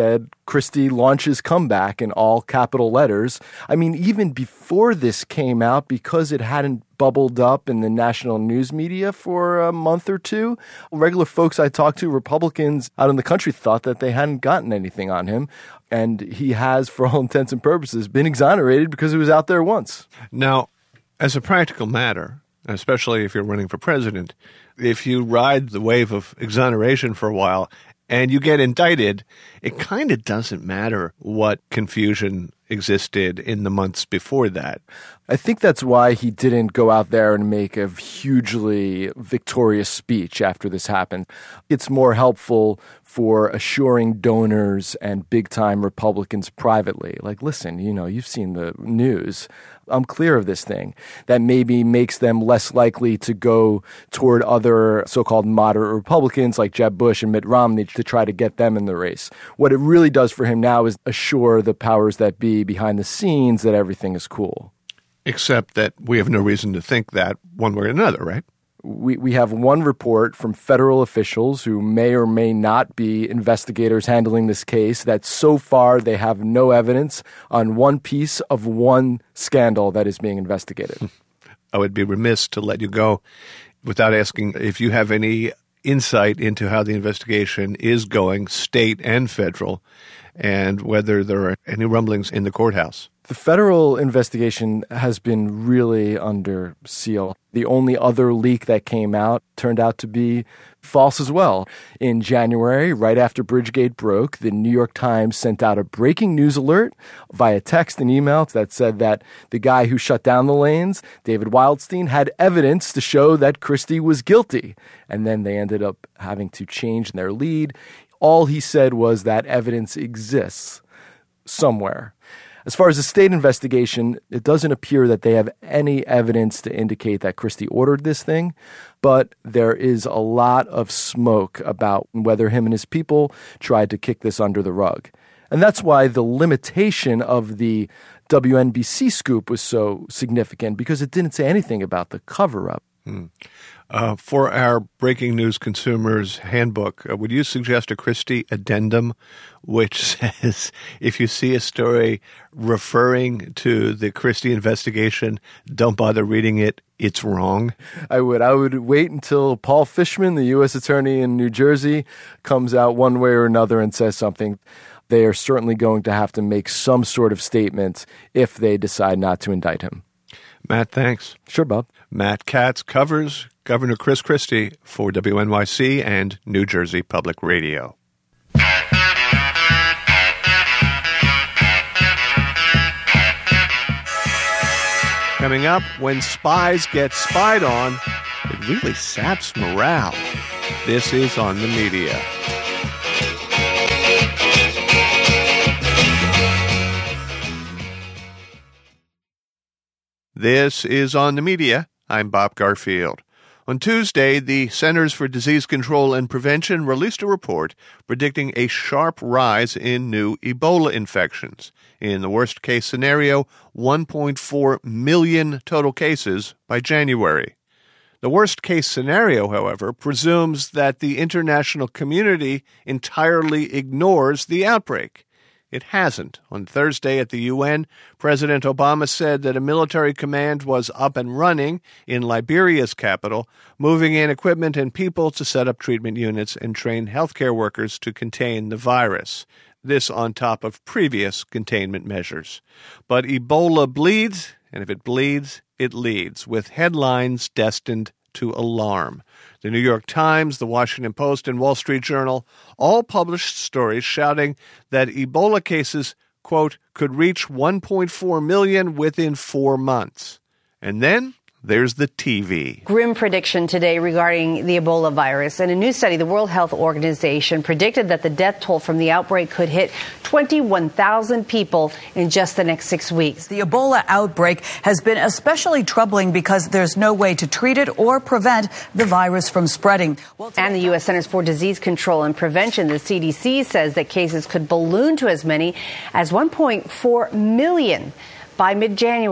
S17: Christie launches comeback in all capital letters. I mean, even before this came out, because it hadn't bubbled up in the national news media for a month or two, regular folks I talked to, Republicans out in the country, thought that they hadn't gotten anything on him. And he has, for all intents and purposes, been exonerated because he was out there once.
S2: Now, as a practical matter, especially if you're running for president, if you ride the wave of exoneration for a while and you get indicted, it kind of doesn't matter what confusion existed in the months before that.
S17: I think that's why he didn't go out there and make a hugely victorious speech after this happened. It's more helpful for assuring donors and big-time Republicans privately. Like, listen, you know, you've seen the news. I'm clear of this thing. That maybe makes them less likely to go toward other so-called moderate Republicans like Jeb Bush and Mitt Romney to try to get them in the race. What it really does for him now is assure the powers that be behind the scenes that everything is cool.
S2: Except that we have no reason to think that one way or another, right?
S17: We we have one report from federal officials who may or may not be investigators handling this case that so far they have no evidence on one piece of one scandal that is being investigated.
S2: I would be remiss to let you go without asking if you have any insight into how the investigation is going, state and federal, and whether there are any rumblings in the courthouse.
S17: The federal investigation has been really under seal. The only other leak that came out turned out to be false as well. In January, right after Bridgegate broke, the New York Times sent out a breaking news alert via text and email that said that the guy who shut down the lanes, David Wildstein, had evidence to show that Christie was guilty. And then they ended up having to change their lead. All he said was that evidence exists somewhere. As far as the state investigation, it doesn't appear that they have any evidence to indicate that Christie ordered this thing, but there is a lot of smoke about whether him and his people tried to kick this under the rug. And that's why the limitation of the W N B C scoop was so significant, because it didn't say anything about the cover-up.
S2: Hmm. Uh, for our Breaking News Consumers Handbook, uh, would you suggest a Christie addendum which says if you see a story referring to the Christie investigation, don't bother reading it, it's wrong?
S17: I would. I would wait until Paul Fishman, the U S attorney in New Jersey, comes out one way or another and says something. They are certainly going to have to make some sort of statement if they decide not to indict him.
S2: Matt, thanks.
S17: Sure, Bob.
S2: Matt Katz covers Governor Chris Christie for W N Y C and New Jersey Public Radio. Coming up, when spies get spied on, it really saps morale. This is On the Media. This is On the Media. I'm Bob Garfield. On Tuesday, the Centers for Disease Control and Prevention released a report predicting a sharp rise in new Ebola infections. In the worst-case scenario, one point four million total cases by January. The worst-case scenario, however, presumes that the international community entirely ignores the outbreak. It hasn't. On Thursday at the U N, President Obama said that a military command was up and running in Liberia's capital, moving in equipment and people to set up treatment units and train healthcare workers to contain the virus. This on top of previous containment measures. But Ebola bleeds, and if it bleeds, it leads, with headlines destined to alarm. The New York Times, the Washington Post, and Wall Street Journal all published stories shouting that Ebola cases, quote, could reach one point four million within four months. And then there's the T V.
S3: Grim prediction today regarding the Ebola virus. In a new study, the World Health Organization predicted that the death toll from the outbreak could hit twenty-one thousand people in just the next six weeks.
S22: The Ebola outbreak has been especially troubling because there's no way to treat it or prevent the virus from spreading.
S3: Well, and the U S Centers for Disease Control and Prevention, the C D C, says that cases could balloon to as many as one point four million by mid-January.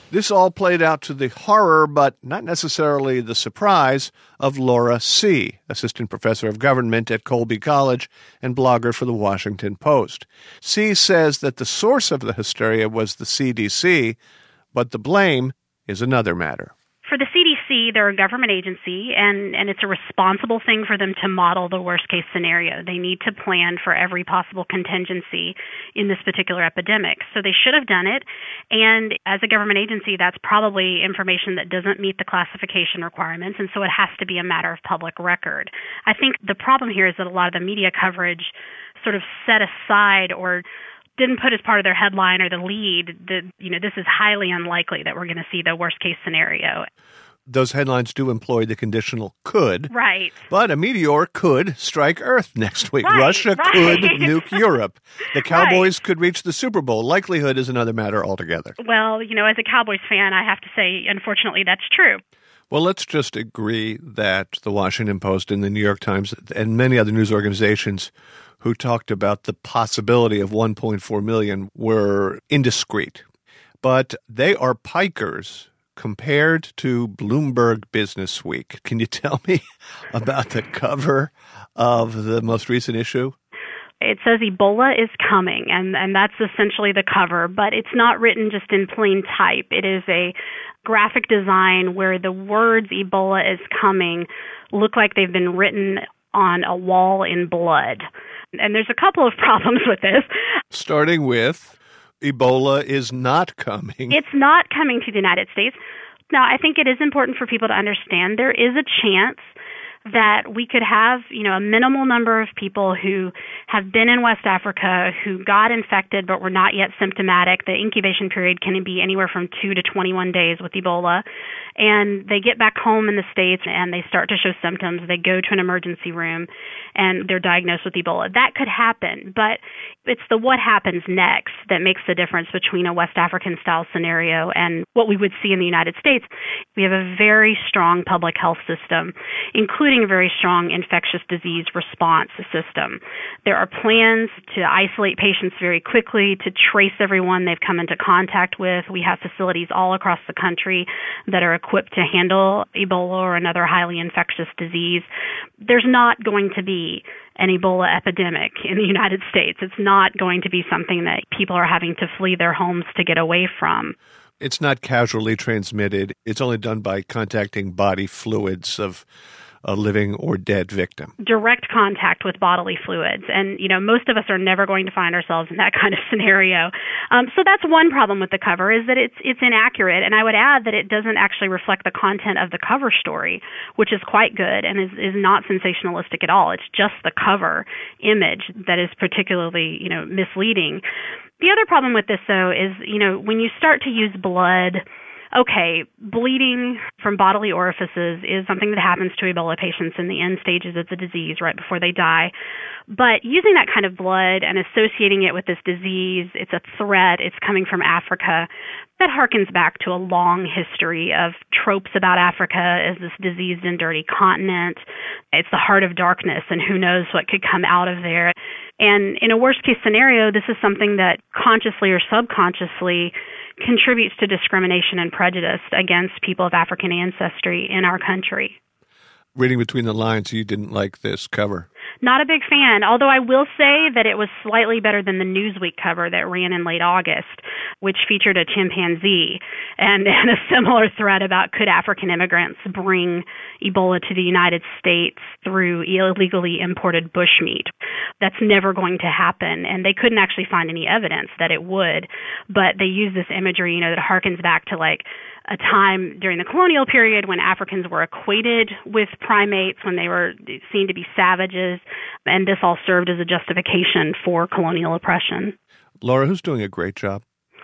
S2: This all played out to the horror, but not necessarily the surprise, of Laura See., assistant professor of government at Colby College and blogger for the Washington Post. See says that the source of the hysteria was the C D C, but the blame is another matter.
S4: For the C D C, they're a government agency, and, and it's a responsible thing for them to model the worst-case scenario. They need to plan for every possible contingency in this particular epidemic. So they should have done it, and as a government agency, that's probably information that doesn't meet the classification requirements, and so it has to be a matter of public record. I think the problem here is that a lot of the media coverage sort of set aside or didn't put as part of their headline or the lead that, you know, this is highly unlikely that we're going to see the worst case scenario.
S2: Those headlines do employ the conditional could.
S4: Right.
S2: But a meteor could strike Earth next week.
S4: Right,
S2: Russia
S4: right.
S2: could nuke Europe. The Cowboys
S4: Right.
S2: could reach the Super Bowl. Likelihood is another matter altogether.
S4: Well, you know, as a Cowboys fan, I have to say, unfortunately, that's true.
S2: Well, let's just agree that the Washington Post and the New York Times and many other news organizations who talked about the possibility of one point four million were indiscreet. But they are pikers compared to Bloomberg Business Week. Can you tell me about the cover of the most recent issue?
S4: It says Ebola is coming, and, and that's essentially the cover, but it's not written just in plain type. It is a graphic design where the words Ebola is coming look like they've been written on a wall in blood. And there's a couple of problems with this.
S2: Starting with Ebola is not coming.
S4: It's not coming to the United States. Now, I think it is important for people to understand there is a chance that we could have, you know, a minimal number of people who have been in West Africa who got infected but were not yet symptomatic. The incubation period can be anywhere from two to twenty-one days with Ebola. And they get back home in the States and they start to show symptoms. They go to an emergency room and they're diagnosed with Ebola. That could happen, but it's the what happens next that makes the difference between a West African style scenario and what we would see in the United States. We have a very strong public health system, including a very strong infectious disease response system. There are plans to isolate patients very quickly, to trace everyone they've come into contact with. We have facilities all across the country that are equipped to handle Ebola or another highly infectious disease. There's not going to be an Ebola epidemic in the United States. It's not going to be something that people are having to flee their homes to get away from.
S2: It's not casually transmitted. It's only done by contacting body fluids of a living or dead victim.
S4: Direct contact with bodily fluids. And, you know, most of us are never going to find ourselves in that kind of scenario. Um, so that's one problem with the cover, is that it's it's inaccurate. And I would add that it doesn't actually reflect the content of the cover story, which is quite good and is, is not sensationalistic at all. It's just the cover image that is particularly, you know, misleading. The other problem with this, though, is, you know, when you start to use blood, okay, bleeding from bodily orifices is something that happens to Ebola patients in the end stages of the disease right before they die. But using that kind of blood and associating it with this disease, it's a threat, it's coming from Africa, that harkens back to a long history of tropes about Africa as this diseased and dirty continent. It's the heart of darkness, and who knows what could come out of there. And in a worst-case scenario, this is something that consciously or subconsciously contributes to discrimination and prejudice against people of African ancestry in our country.
S2: Reading between the lines, you didn't like this cover.
S4: Not a big fan, although I will say that it was slightly better than the Newsweek cover that ran in late August, which featured a chimpanzee and, and a similar thread about could African immigrants bring Ebola to the United States through illegally imported bushmeat. That's never going to happen, and they couldn't actually find any evidence that it would, but they use this imagery, you know, that harkens back to like a time during the colonial period when Africans were equated with primates, when they were seen to be savages, and this all served as a justification for colonial oppression.
S2: Laura, who's doing a great job?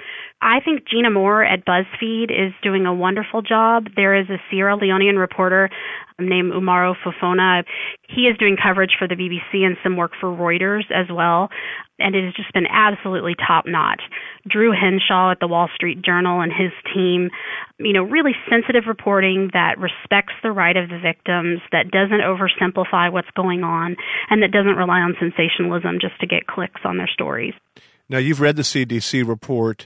S4: I think Gina Moore at BuzzFeed is doing a wonderful job. There is a Sierra Leonean reporter named Umaro Fofana. He is doing coverage for the B B C and some work for Reuters as well, and it has just been absolutely top-notch. Drew Henshaw at the Wall Street Journal and his team, you know, really sensitive reporting that respects the right of the victims, that doesn't oversimplify what's going on, and that doesn't rely on sensationalism just to get clicks on their stories.
S2: Now, you've read the C D C report.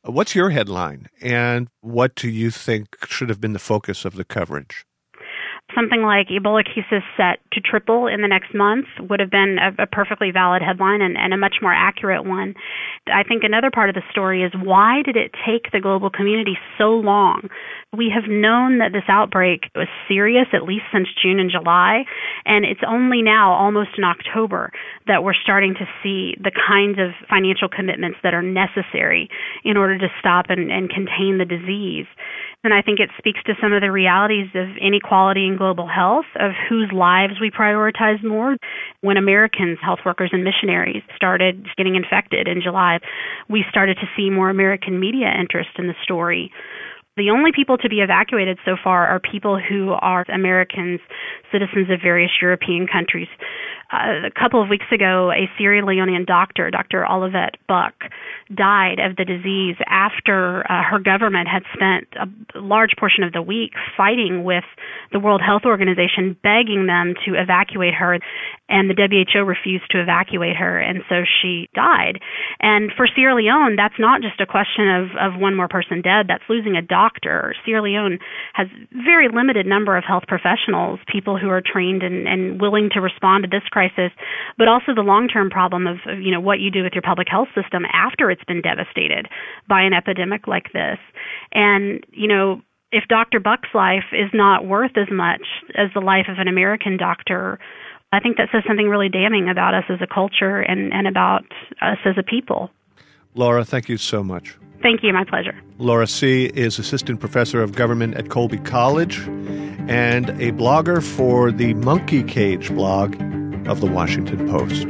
S2: What's your headline, and what do you think should have been the focus of the coverage?
S4: Something like Ebola cases set to triple in the next month would have been a, a perfectly valid headline and, and a much more accurate one. I think another part of the story is, why did it take the global community so long? We have known that this outbreak was serious at least since June and July, and it's only now, almost in October, that we're starting to see the kinds of financial commitments that are necessary in order to stop and, and contain the disease. And I think it speaks to some of the realities of inequality in global health, of whose lives we prioritize more. When Americans, health workers and missionaries, started getting infected in July, we started to see more American media interest in the story. The only people to be evacuated so far are people who are Americans, citizens of various European countries. Uh, a couple of weeks ago, a Sierra Leonean doctor, Doctor Olivette Buck, died of the disease after uh, her government had spent a large portion of the week fighting with the World Health Organization, begging them to evacuate her, and the W H O refused to evacuate her, and so she died. And for Sierra Leone, that's not just a question of, of one more person dead, that's losing a doctor. Sierra Leone has very limited number of health professionals, people who are trained and, and willing to respond to this crisis, but also the long-term problem of, of, you know, what you do with your public health system after it's been devastated by an epidemic like this. And, you know, if Doctor Buck's life is not worth as much as the life of an American doctor, I think that says something really damning about us as a culture and, and about us as a people.
S2: Laura, thank you so much.
S4: Thank you. My pleasure.
S2: Laura See is Assistant Professor of Government at Colby College and a blogger for the Monkey Cage blog of the Washington Post.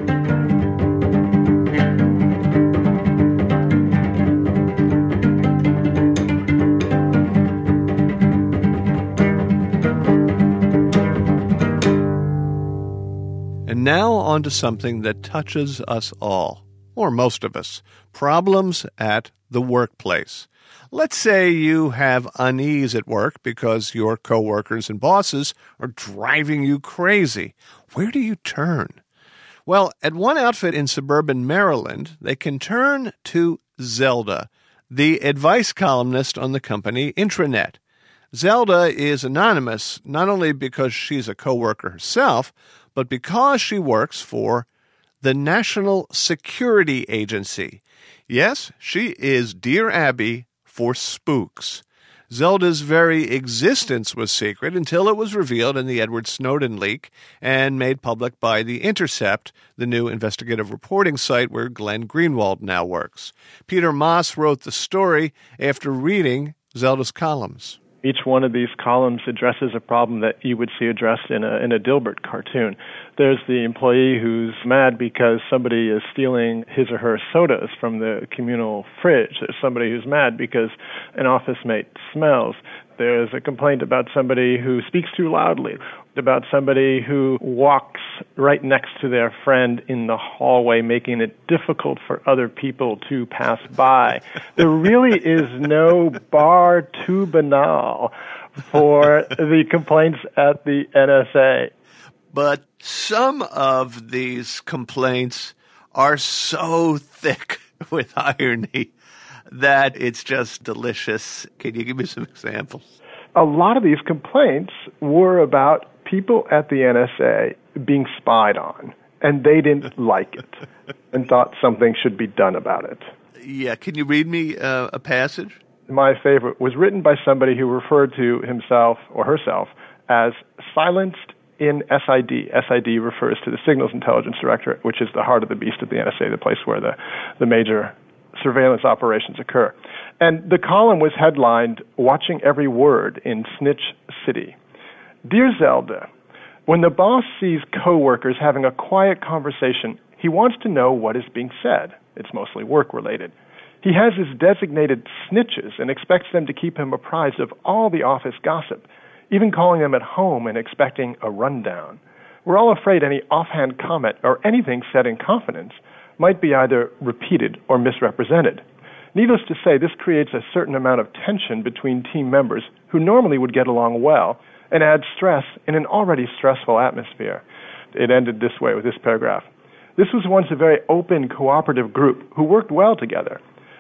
S2: And now on to something that touches us all, or most of us, problems at the workplace. Let's say you have unease at work because your coworkers and bosses are driving you crazy. Where do you turn? Well, at one outfit in suburban Maryland, they can turn to Zelda, the advice columnist on the company Intranet. Zelda is anonymous not only because she's a coworker herself, but because she works for the National Security Agency. Yes, she is Dear Abby for spooks. Zelda's very existence was secret until it was revealed in the Edward Snowden leak and made public by The Intercept, the new investigative reporting site where Glenn Greenwald now works. Peter Moss wrote the story after reading Zelda's columns.
S5: Each one of these columns addresses a problem that you would see addressed in a in a Dilbert cartoon. There's the employee who's mad because somebody is stealing his or her sodas from the communal fridge. There's somebody who's mad because an office mate smells. There's a complaint about somebody who speaks too loudly, about somebody who walks right next to their friend in the hallway, making it difficult for other people to pass by. There really is no bar too banal for the complaints at the N S A.
S2: But some of these complaints are so thick with irony that it's just delicious. Can you give me some examples?
S5: A lot of these complaints were about people at the N S A being spied on, and they didn't like it and thought something should be done about it.
S2: Yeah, can you read me uh, a passage?
S5: My favorite was written by somebody who referred to himself or herself as silenced in S I D. S I D refers to the Signals Intelligence Directorate, which is the heart of the beast of the N S A, the place where the, the major surveillance operations occur. And the column was headlined, Watching Every Word in Snitch City. Dear Zelda, when the boss sees coworkers having a quiet conversation, he wants to know what is being said. It's mostly work-related. He has his designated snitches and expects them to keep him apprised of all the office gossip, even calling them at home and expecting a rundown. We're all afraid any offhand comment or anything said in confidence might be either repeated or misrepresented. Needless to say, this creates a certain amount of tension between team members who normally would get along well and adds stress in an already stressful atmosphere. It ended this way with this paragraph. This was once a very open, cooperative group who worked well together.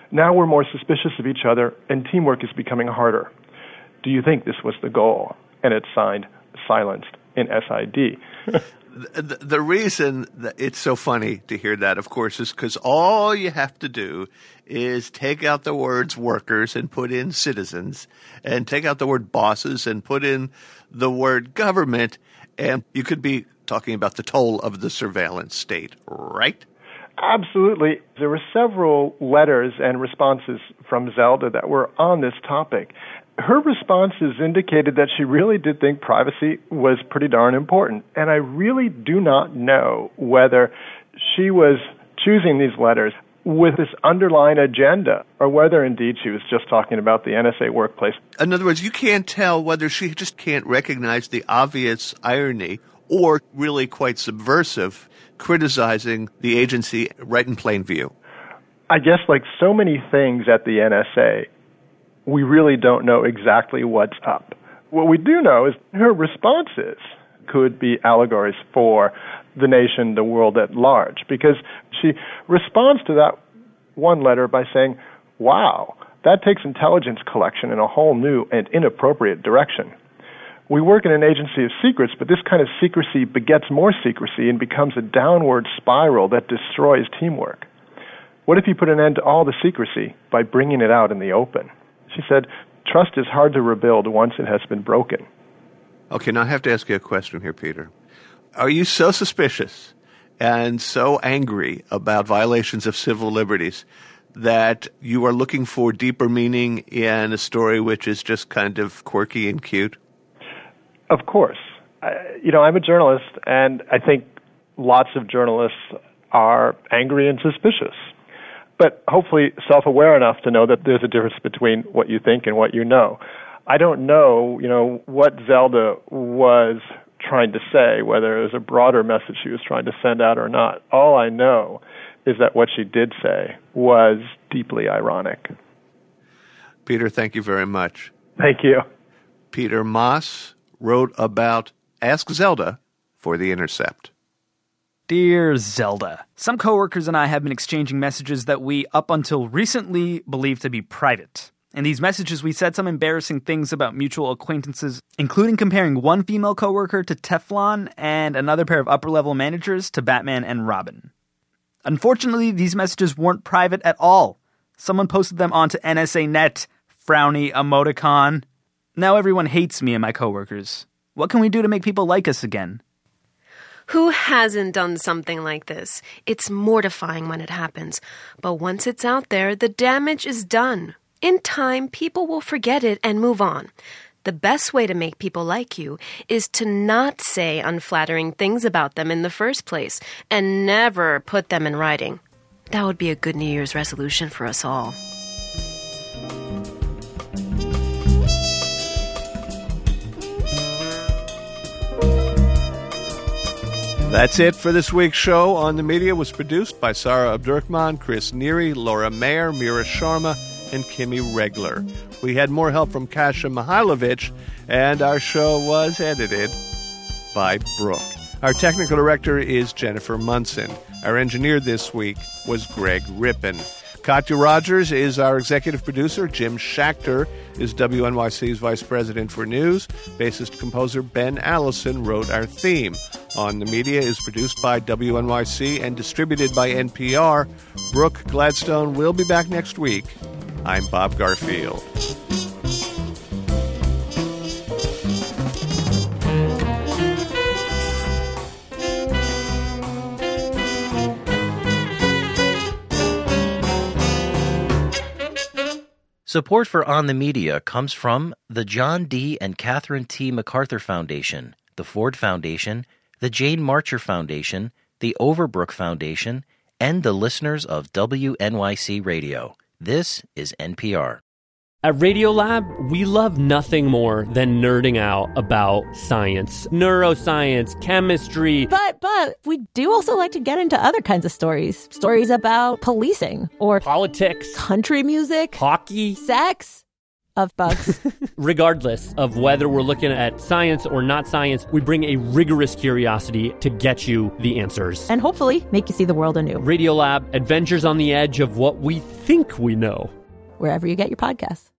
S5: Now we're more suspicious of each other, and teamwork is becoming harder. Do you think this was the goal? And it's signed, silenced, in S I D.
S2: The, the reason that it's so funny to hear that, of course, is because all you have to do is take out the words workers and put in citizens, and take out the word bosses and put in the word government, and you could be talking about the toll of the surveillance state, right?
S5: Absolutely. There were several letters and responses from Zelda that were on this topic. Her responses indicated that she really did think privacy was pretty darn important. And I really do not know whether she was choosing these letters with this underlying agenda or whether indeed she was just talking about the N S A workplace.
S2: In other words, you can't tell whether she just can't recognize the obvious irony or really quite subversive criticizing the agency right in plain view.
S5: I guess like so many things at the N S A, we really don't know exactly what's up. What we do know is her responses could be allegories for the nation, the world at large, because she responds to that one letter by saying, wow, that takes intelligence collection in a whole new and inappropriate direction. We work in an agency of secrets, but this kind of secrecy begets more secrecy and becomes a downward spiral that destroys teamwork. What if you put an end to all the secrecy by bringing it out in the open? She said, trust is hard to rebuild once it has been broken.
S2: Okay, now I have to ask you a question here, Peter. Are you so suspicious and so angry about violations of civil liberties that you are looking for deeper meaning in a story which is just kind of quirky and cute?
S5: Of course. I, you know, I'm a journalist, and I think lots of journalists are angry and suspicious, but hopefully self-aware enough to know that there's a difference between what you think and what you know. I don't know, you know, what Zelda was trying to say, whether it was a broader message she was trying to send out or not. All I know is that what she did say was deeply ironic.
S2: Peter, thank you very much.
S5: Thank you.
S2: Peter Maass wrote about Ask Zelda for The Intercept.
S6: Dear Zelda, some coworkers and I have been exchanging messages that we, up until recently, believed to be private. In these messages, we said some embarrassing things about mutual acquaintances, including comparing one female coworker to Teflon and another pair of upper-level managers to Batman and Robin. Unfortunately, these messages weren't private at all. Someone posted them onto N S A Net. Frowny emoticon. Now everyone hates me and my coworkers. What can we do to make people like us again?
S7: Who hasn't done something like this? It's mortifying when it happens. But once it's out there, the damage is done. In time, people will forget it and move on. The best way to make people like you is to not say unflattering things about them in the first place and never put them in writing. That would be a good New Year's resolution for us all.
S2: That's it for this week's show. On the Media was produced by Sarah Abdurrahman, Chris Neary, Laura Mayer, Mira Sharma, and Kimmy Regler. We had more help from Kasia Mihailovich, and our show was edited by Brooke. Our technical director is Jennifer Munson. Our engineer this week was Greg Rippin. Katya Rogers is our executive producer. Jim Schachter is W N Y C's vice president for news. Bassist-composer Ben Allison wrote our theme. On the Media is produced by W N Y C and distributed by N P R. Brooke Gladstone will be back next week. I'm Bob Garfield.
S23: Support for On the Media comes from the John D. and Catherine T. MacArthur Foundation, the Ford Foundation, the Jane Marcher Foundation, the Overbrook Foundation, and the listeners of W N Y C Radio. This is N P R.
S24: At Radiolab, we love nothing more than nerding out about science, neuroscience, chemistry.
S25: But, but, we do also like to get into other kinds of stories. Stories about policing or
S24: politics,
S25: country music,
S24: hockey,
S25: sex, of bugs.
S24: Regardless of whether we're looking at science or not science, we bring a rigorous curiosity to get you the answers.
S25: And hopefully make you see the world anew.
S24: Radiolab, adventures on the edge of what we think we know.
S25: Wherever you get your podcasts.